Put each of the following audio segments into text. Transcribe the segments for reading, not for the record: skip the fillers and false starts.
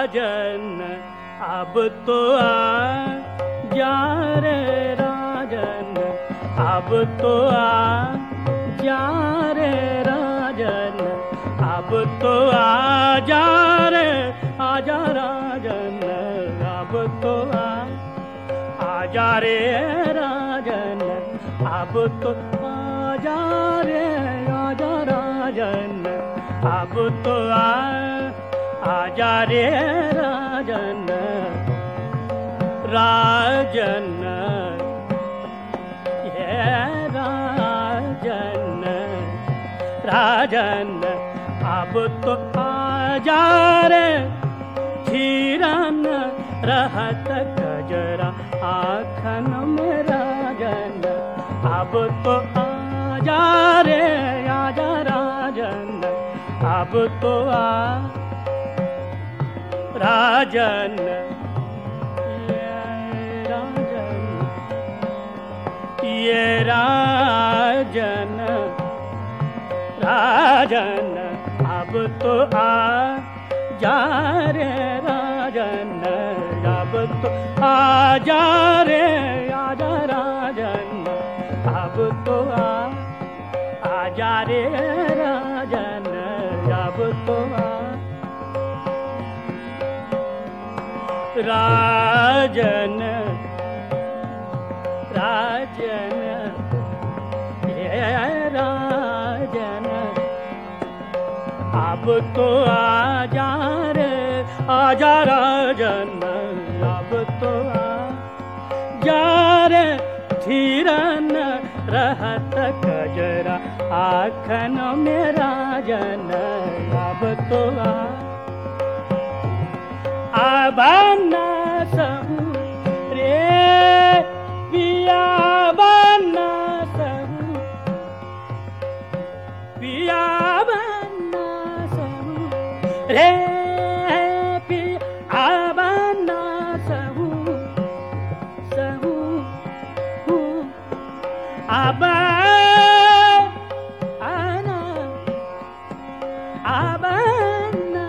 राजन अब तो आ जा रे राजन, अब तो आ जा रे राजन, अब तो आ जा रे, आजा राजन, अब तो आजा रे राजन, अब तो आजा रे, आजा राजन, अब तो आजा रे राजन, राजन ये राजन, राजन अब तो आजा रे, धीरन रहत गजरा आँखन में राजन, अब तो आजा रे, आजा राजन, अब तो राजन, ये राजन, राजन अब तो जा रे राजन, अब तो आजा रे, आजा राजन, अब तो आजा रे राजन, अब तो राजन, राजन ये राजन, अब तो आजा रे, आजा राजन, अब तो आजा रे, धीरन रहत गजरा आँखन में राजन, अब तो बना सहू रे पिया, बना सहू पिया, बना सहू रे पिया, बना सहू सहू अब आना आबना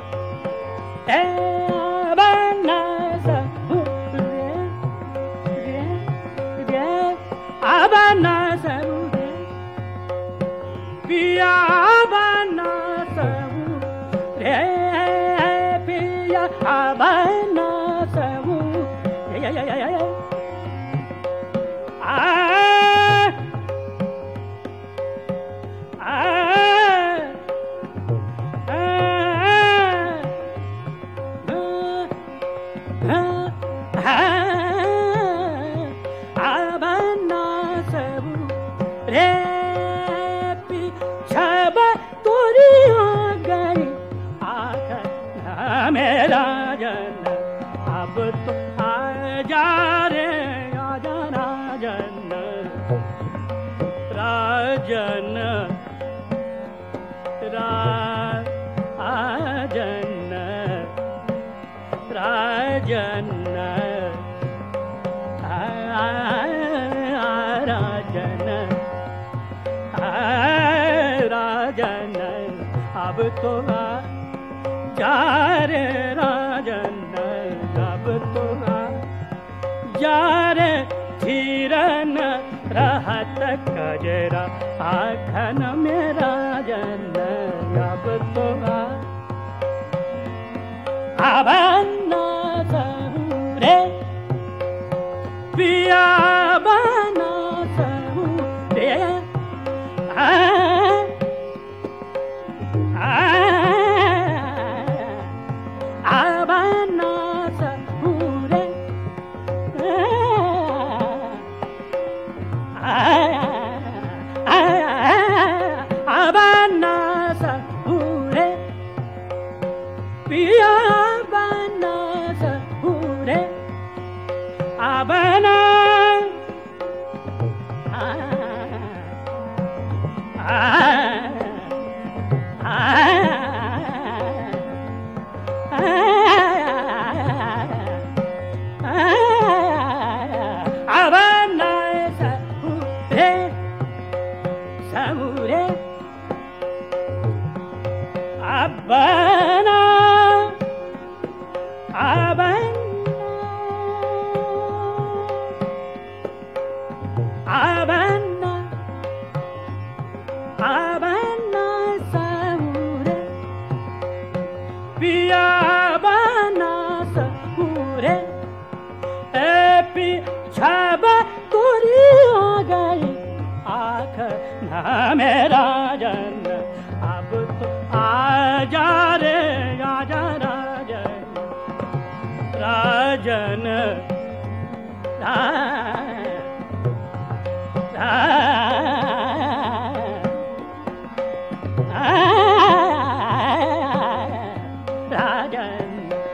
आबना सहू रे रे रे, आबना सहू रे पिया, आबना सहू रे पिया, आबना सहू राजन, अब तो आजा रे, आजा राजन, राजन, राजन, राजन, राजन, राजन अब तो जा रे राजन, अब तो जा रे, धीरन रहत गजरा आँखन में राजन, अब तो बना सहू रे पिया, बना सहू रे आबना सहू रे, आबना सहू रे पिया, बना सहू रे आबना छब तुरी हो गई आँख न मेरा जन, अब तो आजा रे आजा राजन, राजन राजन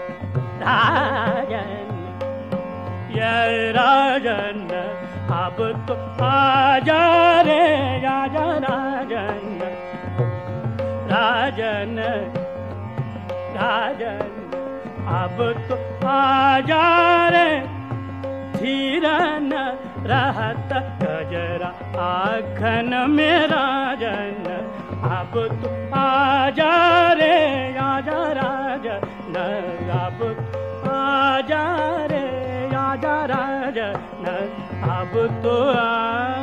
राजन ये राजन, अब तो आजा रे आजा राजन, राजन राजन अब तो आजा रे, धीरन रहत गजरा आखन मेरा जन, अब तो आजा रे आजा राजन, अब तो आजा रे आजा राजन, अब तो